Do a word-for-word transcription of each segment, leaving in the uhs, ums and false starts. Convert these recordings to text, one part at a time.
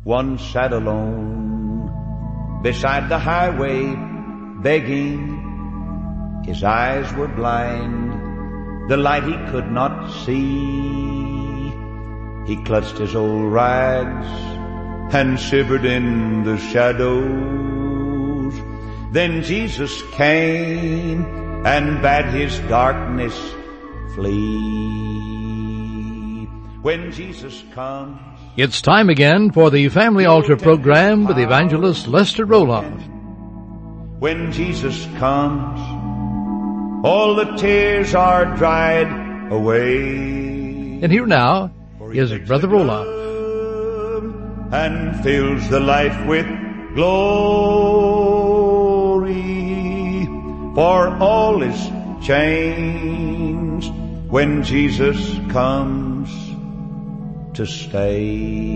one sat alone beside the highway begging. His eyes were blind, the light he could not see. He clutched his old rags and shivered in the shadows. Then Jesus came and bade his darkness flee. When Jesus comes, it's time again for the Family Altar program with evangelist Lester Roloff. When Jesus comes, all the tears are dried away. And here now is Brother Roloff. And fills the life with glory, for all is changed when Jesus comes to stay.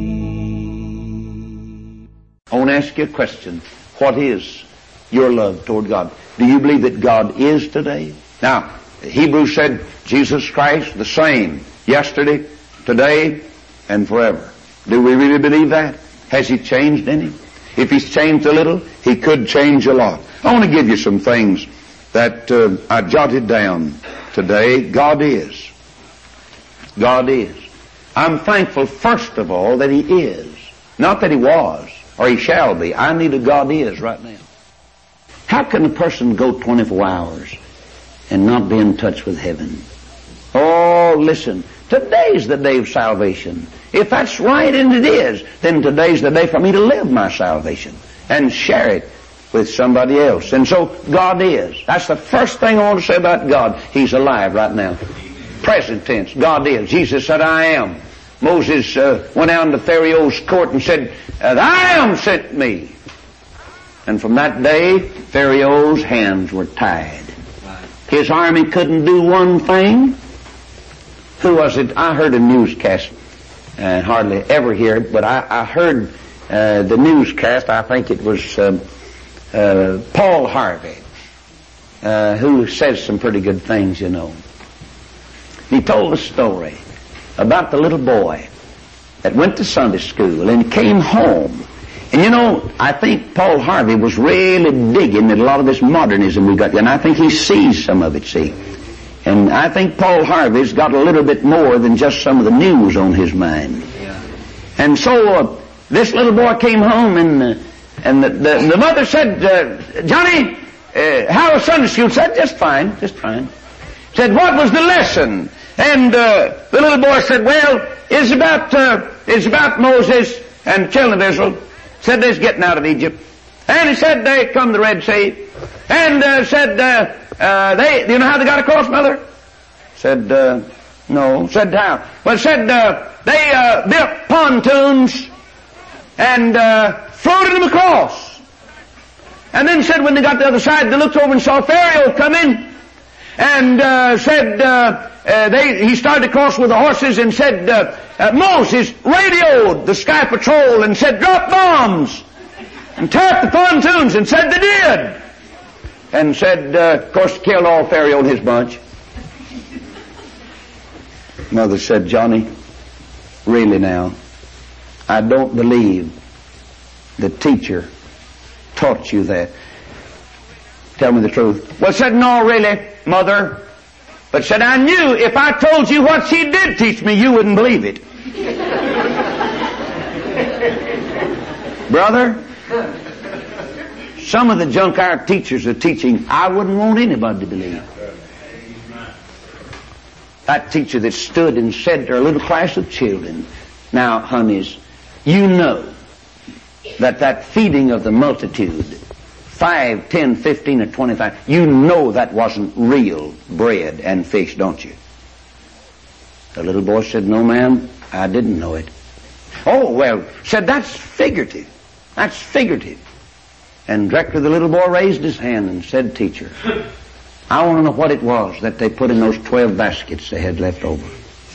I want to ask you a question. What is your love toward God? Do you believe that God is today? Now, Hebrews said Jesus Christ the same yesterday, today, and forever. Do we really believe that? Has He changed any? If He's changed a little, He could change a lot. I want to give you some things that uh, I jotted down today. God is. God is. I'm thankful, first of all, that He is. Not that He was, or He shall be. I need a God is right now. How can a person go twenty-four hours and not be in touch with heaven? Oh, listen. Today's the day of salvation. If that's right, and it is, then today's the day for me to live my salvation and share it with somebody else. And so God is. That's the first thing I want to say about God. He's alive right now. Present tense. God is. Jesus said, I am. Moses uh, went out into Pharaoh's court and said, I am sent me. And from that day, Pharaoh's hands were tied. His army couldn't do one thing. Who was it? I heard a newscast. I uh, hardly ever hear it, but I, I heard uh, the newscast. I think it was uh, uh, Paul Harvey, uh, who says some pretty good things, you know. He told a story about the little boy that went to Sunday school and came home. And you know, I think Paul Harvey was really digging at a lot of this modernism we got, and I think he sees some of it, see. And I think Paul Harvey's got a little bit more than just some of the news on his mind. Yeah. And so uh, this little boy came home, and uh, and the, the, the mother said, uh, Johnny, uh, how was Sunday school? Said, just fine, just fine. Said, what was the lesson? And uh, the little boy said, well, it's about uh, it's about Moses and the children of Israel. Said they's getting out of Egypt. And he said they come to the Red Sea. And uh, said, uh, uh, they, do you know how they got across, Mother? Said, uh, no. Said how? Well, said, uh, they uh, built pontoons and uh, floated them across. And then said when they got to the other side, they looked over and saw Pharaoh coming. And uh, said, uh, uh, they, he started to cross with the horses and said, uh, uh, Moses radioed the Sky Patrol and said, drop bombs. And tear up the pontoons, and said they did. And said, uh, of course, killed all Pharaoh and his bunch. Mother said, Johnny, really now, I don't believe the teacher taught you that. Tell me the truth. Well, said, no, really, Mother. But said, I knew if I told you what she did teach me, you wouldn't believe it. Brother, some of the junk our teachers are teaching, I wouldn't want anybody to believe. That teacher that stood and said to a little class of children, now, honeys, you know that that feeding of the multitude, five, ten, fifteen, or twenty-five, you know that wasn't real bread and fish, don't you? The little boy said, no, ma'am, I didn't know it. Oh, well, said, that's figurative. That's figurative. And directly the little boy raised his hand and said, teacher, I want to know what it was that they put in those twelve baskets they had left over.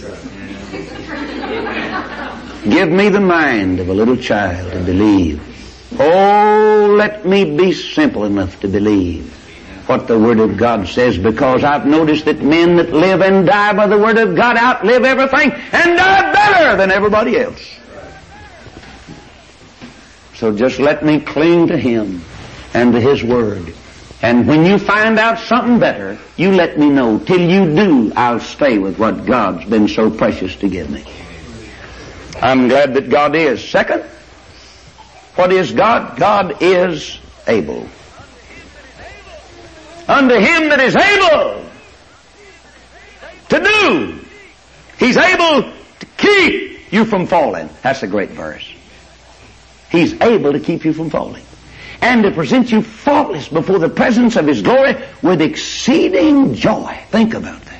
Give me the mind of a little child to believe. Oh, let me be simple enough to believe what the Word of God says, because I've noticed that men that live and die by the Word of God outlive everything and die better than everybody else. So just let me cling to Him and to His Word. And when you find out something better, you let me know. Till you do, I'll stay with what God's been so precious to give me. I'm glad that God is. Second, what is God? God is able. Unto him that is able to do, He's able to keep you from falling. That's a great verse. He's able to keep you from falling. And to present you faultless before the presence of His glory with exceeding joy. Think about that.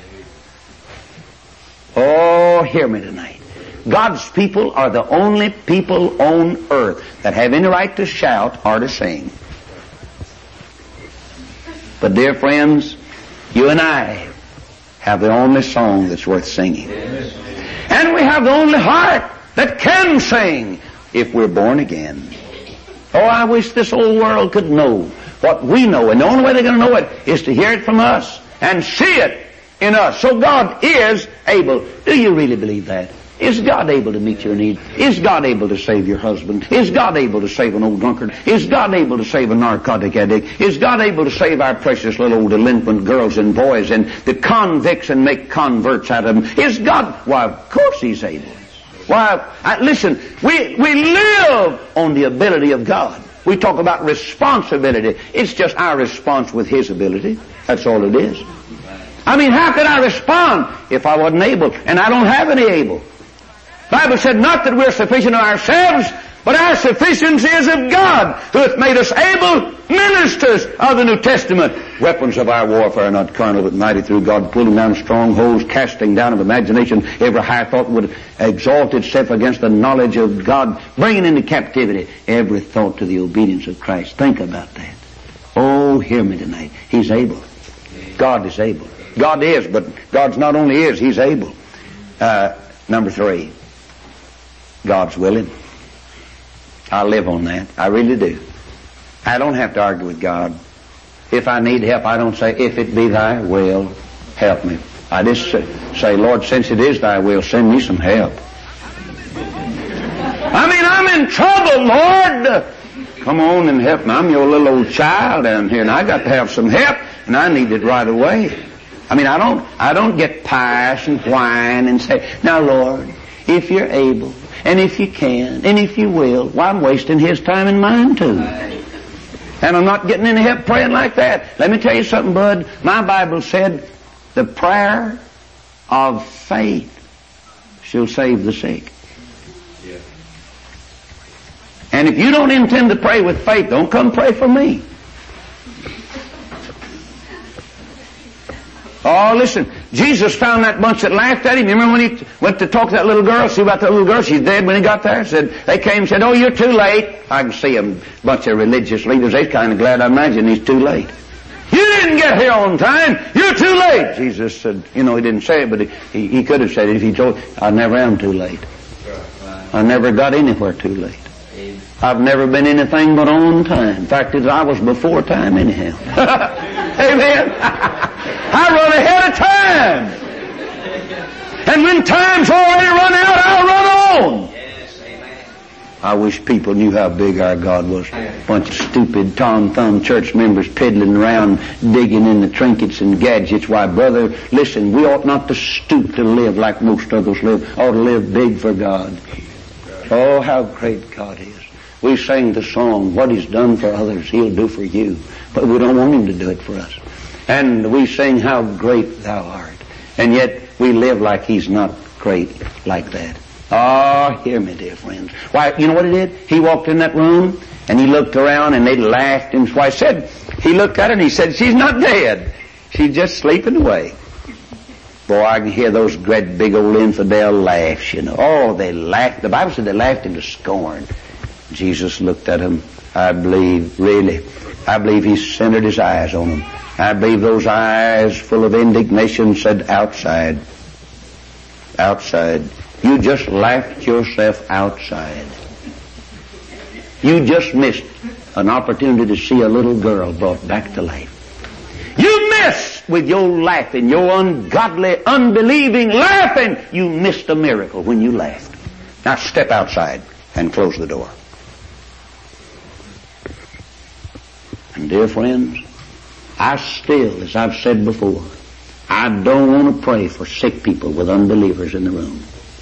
Oh, hear me tonight. God's people are the only people on earth that have any right to shout or to sing. But dear friends, you and I have the only song that's worth singing. And we have the only heart that can sing if we're born again. Oh, I wish this old world could know what we know. And the only way they're going to know it is to hear it from us and see it in us. So God is able. Do you really believe that? Is God able to meet your need? Is God able to save your husband? Is God able to save an old drunkard? Is God able to save a narcotic addict? Is God able to save our precious little old delinquent girls and boys and the convicts and make converts out of them? Is God? Why, of course He's able. Why, I, listen, we, we live on the ability of God. We talk about responsibility. It's just our response with His ability. That's all it is. I mean, how could I respond if I wasn't able? And I don't have any able. The Bible said not that we're sufficient of ourselves, but our sufficiency is of God, who hath made us able ministers of the New Testament. Weapons of our warfare are not carnal, but mighty through God, pulling down strongholds, casting down of imagination every high thought would exalt itself against the knowledge of God, bringing into captivity every thought to the obedience of Christ. Think about that. Oh, hear me tonight. He's able. God is able. God is, but God's not only is, He's able. Uh, number three. God's willing. I live on that. I really do. I don't have to argue with God. If I need help, I don't say, if it be Thy will, help me. I just say, Lord, since it is Thy will, send me some help. I mean, I'm in trouble, Lord. Come on and help me. I'm your little old child down here, and I got to have some help, and I need it right away. I mean, I don't, I don't get pious and whine and say, now, Lord, if you're able, and if you can, and if you will, well, I'm wasting His time and mine too. And I'm not getting any help praying like that. Let me tell you something, bud. My Bible said the prayer of faith shall save the sick. And if you don't intend to pray with faith, don't come pray for me. Oh, listen, Jesus found that bunch that laughed at Him. You remember when He went to talk to that little girl, see about that little girl? She's dead when He got there. Said, they came and said, oh, you're too late. I can see them, bunch of religious leaders. They're kind of glad I imagine He's too late. You didn't get here on time. You're too late. Jesus said, you know, He didn't say it, but he, he, he could have said it if He told, I never am too late. I never got anywhere too late. I've never been anything but on time. In fact, I was before time anyhow. Amen. I run ahead of time. And when time's already run out, I'll run on. I wish people knew how big our God was. A bunch of stupid tom-thumb church members piddling around, digging in the trinkets and gadgets. Why, brother, listen, we ought not to stoop to live like most others live. Ought to live big for God. Oh, how great God is. We sang the song, what He's done for others, He'll do for you. But we don't want Him to do it for us. And we sing, how great Thou art. And yet we live like He's not great like that. Oh, hear me, dear friends. Why, you know what He did? He walked in that room and He looked around and they laughed. And why, said, He looked at her and He said, she's not dead. She's just sleeping away. Boy, I can hear those great big old infidel laughs, you know. Oh, they laughed. The Bible said they laughed into scorn. Jesus looked at him. I believe, really, I believe He centered His eyes on them. I believe those eyes full of indignation said, outside. Outside. You just laughed yourself outside. You just missed an opportunity to see a little girl brought back to life. You missed with your laughing, your ungodly, unbelieving laughing. You missed a miracle when you laughed. Now step outside and close the door. And dear friends, I still, as I've said before, I don't want to pray for sick people with unbelievers in the room.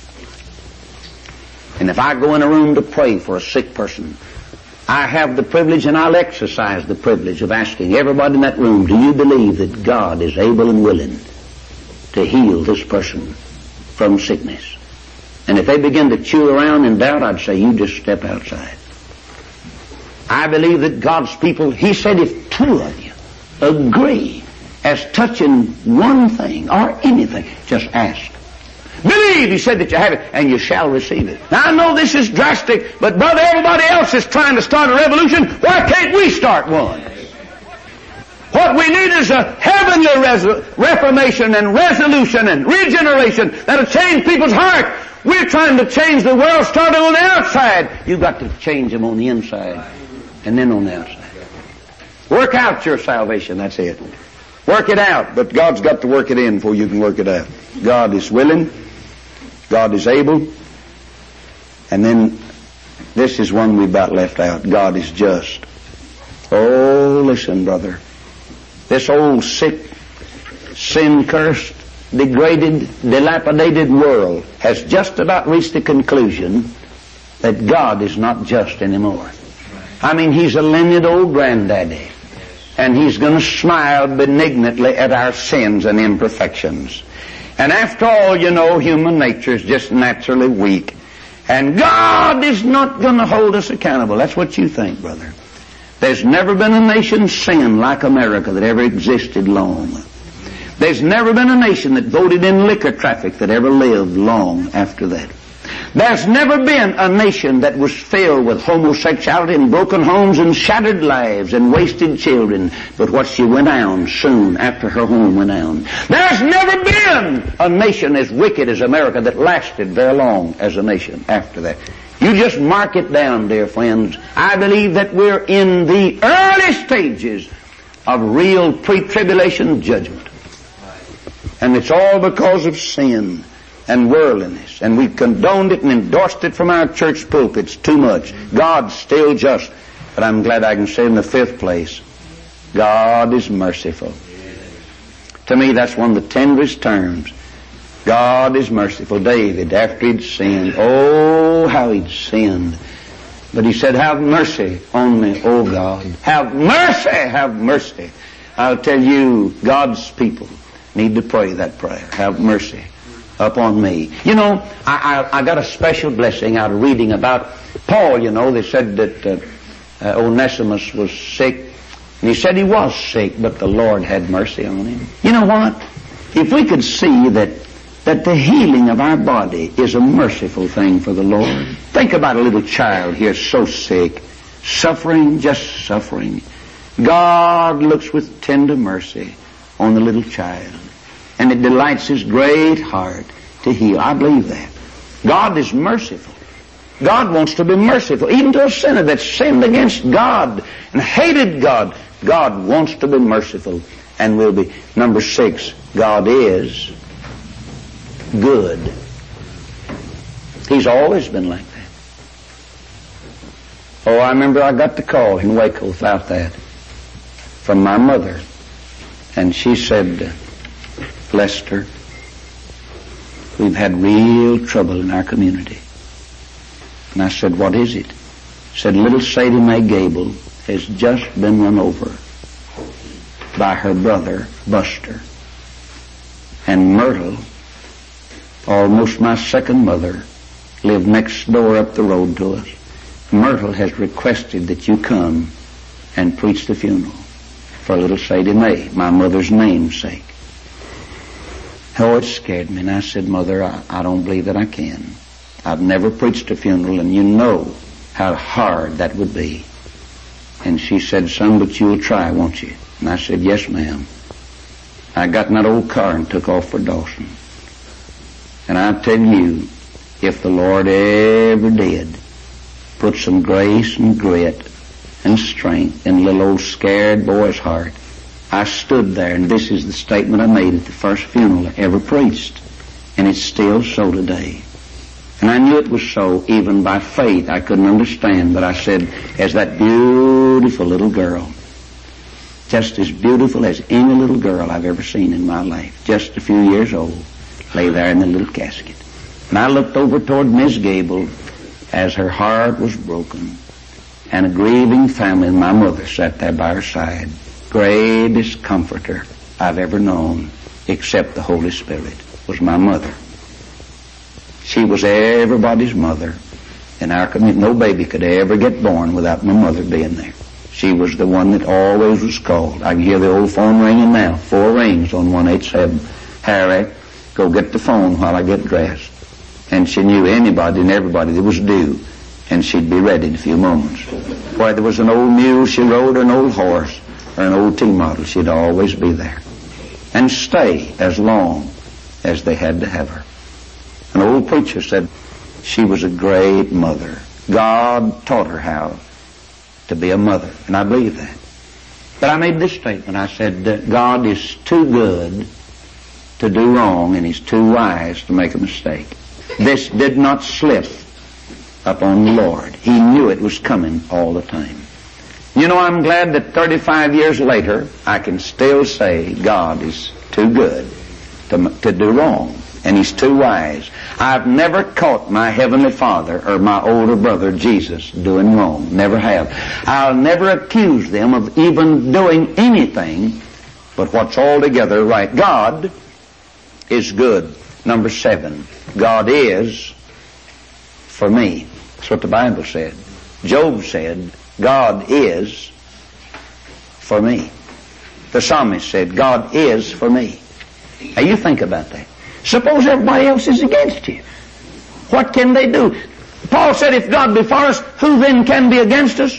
And if I go in a room to pray for a sick person, I have the privilege, and I'll exercise the privilege of asking everybody in that room, do you believe that God is able and willing to heal this person from sickness? And if they begin to chew around in doubt, I'd say, you just step outside. I believe that God's people, He said, if two of you agree as touching one thing or anything, just ask. Believe, He said, that you have it, and you shall receive it. Now, I know this is drastic, but brother, everybody else is trying to start a revolution. Why can't we start one? What we need is a heavenly res- reformation and resolution and regeneration that'll change people's heart. We're trying to change the world starting on the outside. You've got to change them on the inside and then on the outside. Work out your salvation, that's it. Work it out, but God's got to work it in before you can work it out. God is willing. God is able. And then this is one we about left out. God is just. Oh, listen, brother. This old sick, sin-cursed, degraded, dilapidated world has just about reached the conclusion that God is not just anymore. I mean, He's a lenient old granddaddy, and He's going to smile benignantly at our sins and imperfections. And after all, you know, human nature is just naturally weak, and God is not going to hold us accountable. That's what you think, brother. There's never been a nation sin like America that ever existed long. There's never been a nation that voted in liquor traffic that ever lived long after that. There's never been a nation that was filled with homosexuality and broken homes and shattered lives and wasted children, but what she went down soon after her home went down. There's never been a nation as wicked as America that lasted very long as a nation after that. You just mark it down, dear friends. I believe that we're in the early stages of real pre-tribulation judgment. And it's all because of sin and worldliness. And we've condoned it and endorsed it from our church pulpits too much. God's still just. But I'm glad I can say in the fifth place, God is merciful. To me, that's one of the tenderest terms. God is merciful. David, after he'd sinned, oh, how he'd sinned. But he said, have mercy on me, oh God. Have mercy, have mercy. I'll tell you, God's people need to pray that prayer. Have mercy upon me. You know, I, I, I got a special blessing out of reading about Paul. You know, they said that uh, uh, Onesimus was sick. And he said he was sick, but the Lord had mercy on him. You know what? If we could see that that the healing of our body is a merciful thing for the Lord. Think about a little child here so sick, suffering, just suffering. God looks with tender mercy on the little child, and it delights His great heart to heal. I believe that. God is merciful. God wants to be merciful, even to a sinner that sinned against God and hated God. God wants to be merciful and will be. Number six, God is good. He's always been like that. Oh, I remember I got the call in Waco about that from my mother. And she said, Lester, we've had real trouble in our community. And I said, what is it? She said, little Sadie Mae Gable has just been run over by her brother, Buster. And Myrtle, almost my second mother, lived next door up the road to us. Myrtle has requested that you come and preach the funeral for little Sadie Mae, my mother's namesake. Oh, it scared me. And I said, Mother, I, I don't believe that I can. I've never preached a funeral, and you know how hard that would be. And she said, son, but you'll try, won't you? And I said, yes, ma'am. I got in that old car and took off for Dawson. And I tell you, if the Lord ever did put some grace and grit and strength in a little old scared boy's heart, I stood there, and this is the statement I made at the first funeral I ever preached, and it's still so today. And I knew it was so even by faith. I couldn't understand, but I said, as that beautiful little girl just as beautiful as any little girl I've ever seen in my life, just a few years old, lay there in the little casket. And I looked over toward Miss Gable as her heart was broken, and a grieving family, and my mother sat there by her side, greatest comforter I've ever known, except the Holy Spirit, was my mother. She was everybody's mother in our community. No baby could ever get born without my mother being there. She was the one that always was called. I can hear the old phone ringing now. Four rings on one eight seven. Harry, go get the phone while I get dressed. And she knew anybody and everybody that was due, and she'd be ready in a few moments. Where there was an old mule she rode, or an old horse, or an old T-model, she'd always be there. And stay as long as they had to have her. An old preacher said she was a great mother. God taught her how to be a mother, and I believe that. But I made this statement. I said that God is too good to do wrong, and He's too wise to make a mistake. This did not slip upon the Lord. He knew it was coming all the time. You know, I'm glad that thirty-five years later, I can still say God is too good to, to do wrong, and He's too wise. I've never caught my Heavenly Father or my older brother Jesus doing wrong. Never have. I'll never accuse them of even doing anything but what's altogether right. God is good. Number seven, God is for me. That's what the Bible said. Job said, God is for me. The psalmist said, God is for me. Now you think about that. Suppose everybody else is against you. What can they do? Paul said, if God be for us, who then can be against us?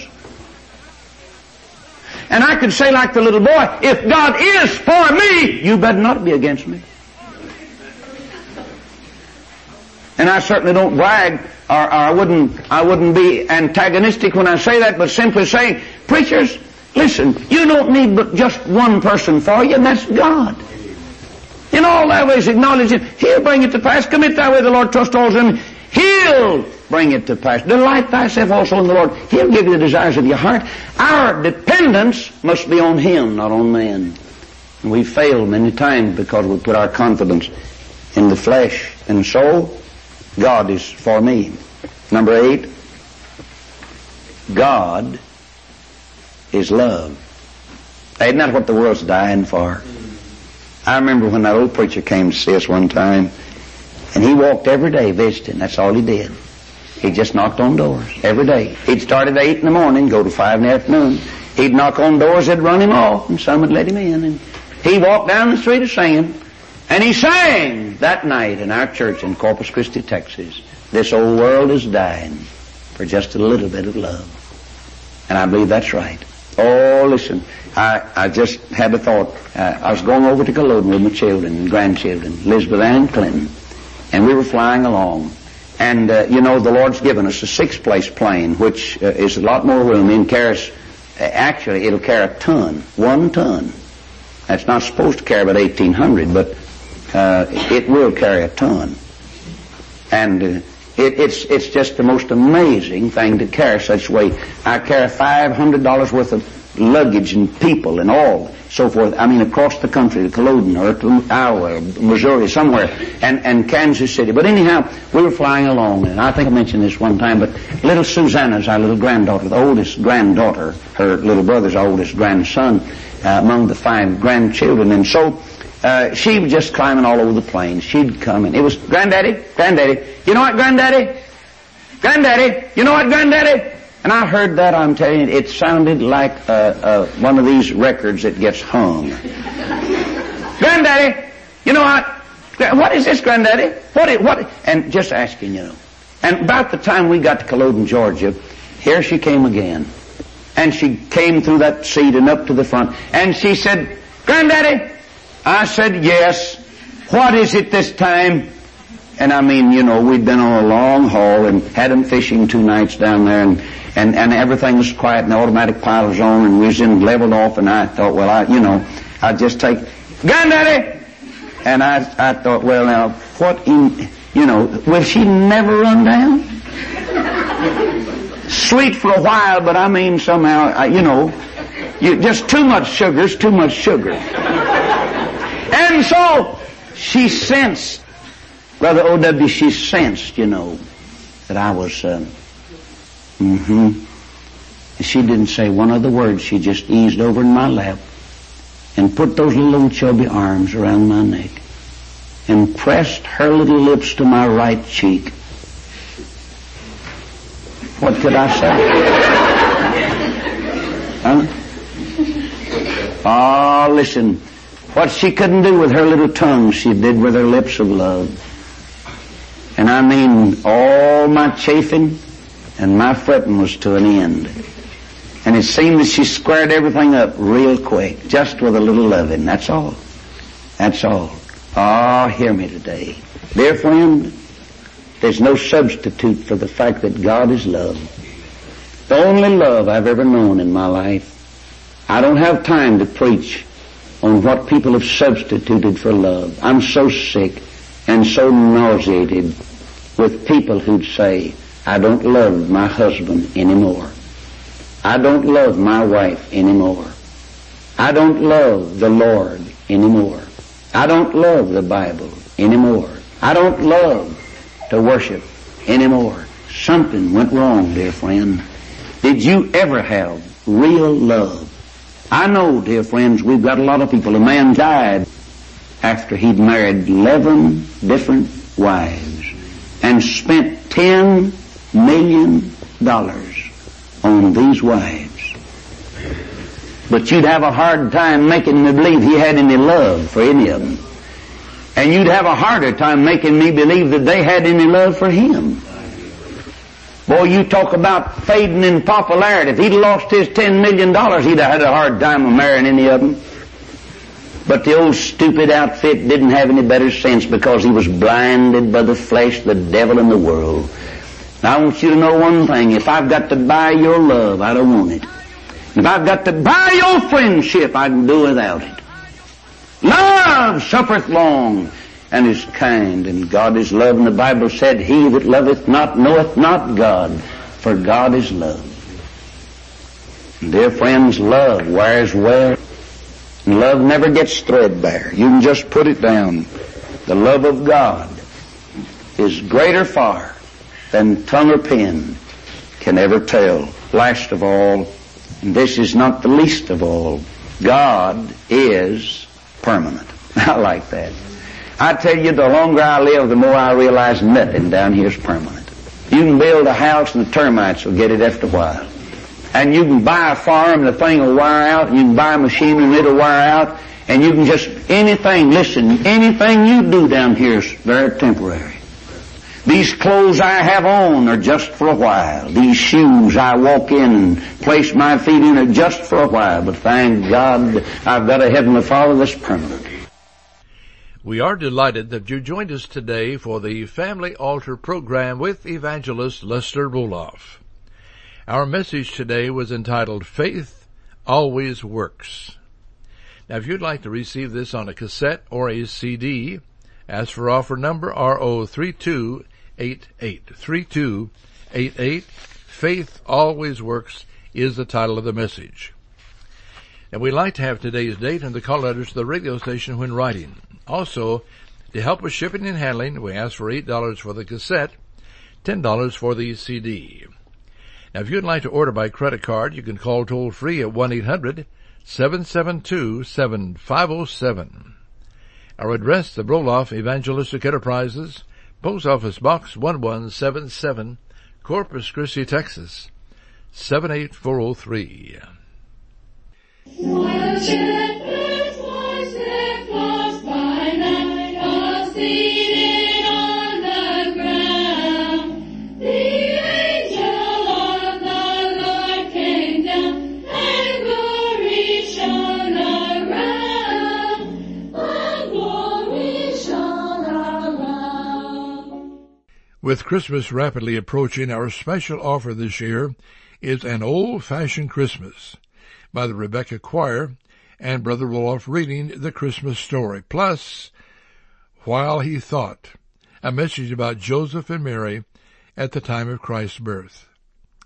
And I could say like the little boy, if God is for me, you better not be against me. And I certainly don't brag, or, or I wouldn't, I wouldn't be antagonistic when I say that, but simply saying, preachers, listen, you don't need but just one person for you, and that's God. In all thy ways acknowledge Him. He'll bring it to pass. Commit thy way to the Lord, trust also in Him. He'll bring it to pass. Delight thyself also in the Lord. He'll give you the desires of your heart. Our dependence must be on Him, not on man. And we've failed many times because we put our confidence in the flesh. And so, God is for me. Number eight, God is love. Isn't that what the world's dying for? I remember when that old preacher came to see us one time, and he walked every day visiting. That's all he did. He just knocked on doors every day. He'd start at eight in the morning, go to five in the afternoon. He'd knock on doors, they'd run him off, and some would let him in. And he walked down the street singing, and he sang that night in our church in Corpus Christi, Texas, this old world is dying for just a little bit of love. And I believe that's right. Oh, listen, I, I just had a thought. Uh, I was going over to Culloden with my children and grandchildren, Elizabeth Ann and Clinton, and we were flying along. And, uh, you know, the Lord's given us a six-place plane, which uh, is a lot more room. It carries, uh, actually, it'll carry a ton, one ton. That's not supposed to carry about eighteen hundred, but uh, it will carry a ton. And uh, it, it's it's just the most amazing thing to carry such weight. I carry five hundred dollars worth of luggage and people and all, so forth. I mean, across the country, to Culloden or to Iowa, Missouri, somewhere, and, and Kansas City. But anyhow, we were flying along, and I think I mentioned this one time, but little Susanna's our little granddaughter, the oldest granddaughter, her little brother's oldest grandson, uh, among the five grandchildren. And so, uh, she was just climbing all over the plane. She'd come and it was, Granddaddy, Granddaddy, you know what, Granddaddy? Granddaddy, you know what, Granddaddy? And I heard that, I'm telling you, it sounded like uh, uh, one of these records that gets hung. Granddaddy, you know what? What is this, Granddaddy? What? Is, what? And just asking, you know. And about the time we got to Culloden, Georgia, here she came again. And she came through that seat and up to the front. And she said, Granddaddy? I said, yes. What is it this time? And I mean, you know, we'd been on a long haul and had them fishing two nights down there, and And, and everything was quiet, and the automatic pilot was on, and we was in leveled off, and I thought, well, I, you know, I'd just take, Granddaddy! And I, I thought, well, now, what in, you know, will she never run down? Sweet for a while, but I mean, somehow, I, you know, You, just too much sugar is too much sugar. And so she sensed, Brother O W, she sensed, you know, that I was, uh, mm-hmm. And she didn't say one other word. She just eased over in my lap and put those little chubby arms around my neck and pressed her little lips to my right cheek. What could I say? Huh? Oh, listen. What she couldn't do with her little tongue, she did with her lips of love. And I mean, all my chafing and my fretting was to an end. And it seemed that she squared everything up real quick, just with a little loving. That's all. That's all. Oh, hear me today. Dear friend, there's no substitute for the fact that God is love. The only love I've ever known in my life. I don't have time to preach on what people have substituted for love. I'm so sick and so nauseated with people who'd say, I don't love my husband anymore. I don't love my wife anymore. I don't love the Lord anymore. I don't love the Bible anymore. I don't love to worship anymore. Something went wrong, dear friend. Did you ever have real love? I know, dear friends, we've got a lot of people. A man died after he'd married eleven different wives and spent ten million dollars on these wives. But you'd have a hard time making me believe he had any love for any of them. And you'd have a harder time making me believe that they had any love for him. Boy, you talk about fading in popularity. If he'd lost his ten million dollars, he'd have had a hard time of marrying any of them. But the old stupid outfit didn't have any better sense because he was blinded by the flesh, the devil, and the world. Now, I want you to know one thing. If I've got to buy your love, I don't want it. If I've got to buy your friendship, I can do without it. Love suffereth long and is kind, and God is love. And the Bible said, he that loveth not knoweth not God, for God is love. And dear friends, love wears well. And love never gets threadbare. You can just put it down. The love of God is greater far than tongue or pen can ever tell. Last of all, and this is not the least of all, God is permanent. I like that. I tell you, the longer I live, the more I realize nothing down here is permanent. You can build a house and the termites will get it after a while. And you can buy a farm and the thing will wear out, and you can buy a machine and it'll wear out, and you can just, anything, listen, anything you do down here is very temporary. These clothes I have on are just for a while. These shoes I walk in and place my feet in are just for a while. But thank God I've got a Heavenly Father that's permanent. We are delighted that you joined us today for the Family Altar program with Evangelist Lester Roloff. Our message today was entitled, Faith Always Works. Now, if you'd like to receive this on a cassette or a C D, ask for offer number R O three two eight eight. three two eight eight. Faith Always Works is the title of the message. And we'd like to have today's date and the call letters to the radio station when writing. Also, to help with shipping and handling, we ask for eight dollars for the cassette, ten dollars for the C D. Now, if you'd like to order by credit card, you can call toll-free at one eight hundred seven seven two seven five zero seven. Our address, the Roloff Evangelistic Enterprises, Post Office Box one one seven seven, Corpus Christi, Texas, seven eight four zero three. While shepherds watch their flocks by night, asleep on the ground, the angel of the Lord came down, and glory shone around, and glory shone around. With Christmas rapidly approaching, our special offer this year is an old-fashioned Christmas by the Rebecca Choir and Brother Roloff reading the Christmas story. Plus, While He Thought, a message about Joseph and Mary at the time of Christ's birth.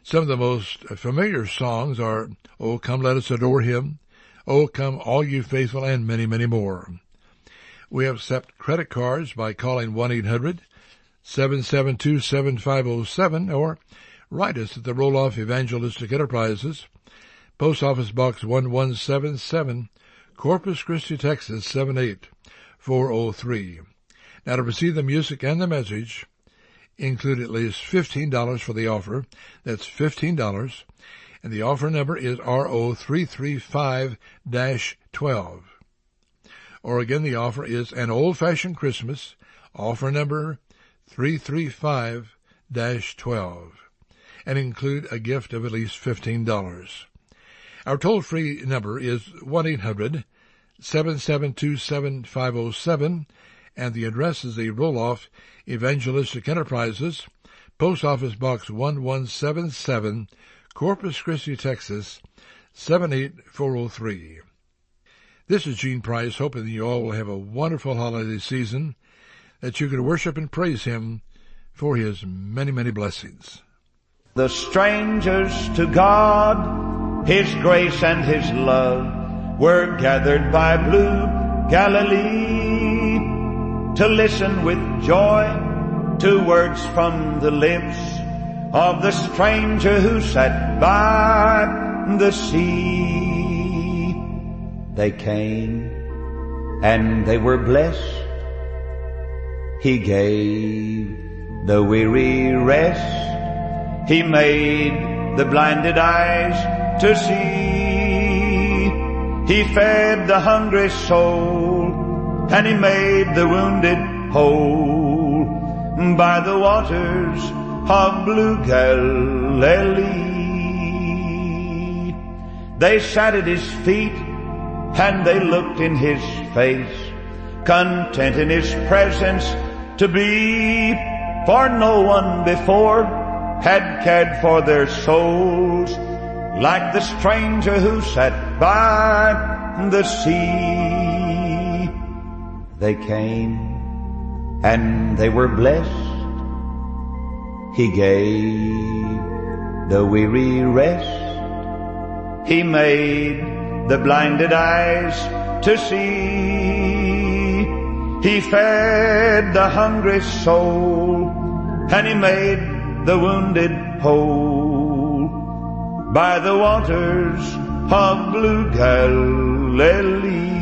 Some of the most familiar songs are "Oh, Come Let Us Adore Him," "Oh, Come All You Faithful," and many, many more. We accept credit cards by calling one eight hundred seven seven two seven five zero seven or write us at the Roloff Evangelistic Enterprises, Post Office Box one one seven seven, Corpus Christi, Texas seven eight four zero three. Now, to receive the music and the message, include at least fifteen dollars for the offer. That's fifteen dollars. And the offer number is R O three three five dash twelve. Or again, the offer is an old-fashioned Christmas, offer number three three five dash twelve, and include a gift of at least fifteen dollars. Our toll-free number is one eight hundred seven seven two seven five zero seven, and the address is the Roloff Evangelistic Enterprises, Post Office Box one one seven seven, Corpus Christi, Texas seven eight four zero three. This is Gene Price, hoping that you all will have a wonderful holiday season, that you can worship and praise Him for His many, many blessings. The strangers to God, His grace and His love, were gathered by blue Galilee to listen with joy to words from the lips of the stranger who sat by the sea. They came and they were blessed. He gave the weary rest. He made the blinded eyes to see. He fed the hungry soul, and He made the wounded whole by the waters of blue Galilee. They sat at His feet and they looked in His face, content in His presence to be, for no one before had cared for their souls like the stranger who sat by the sea. They came and they were blessed. He gave the weary rest. He made the blinded eyes to see. He fed the hungry soul, and He made the wounded whole by the waters of blue Galilee.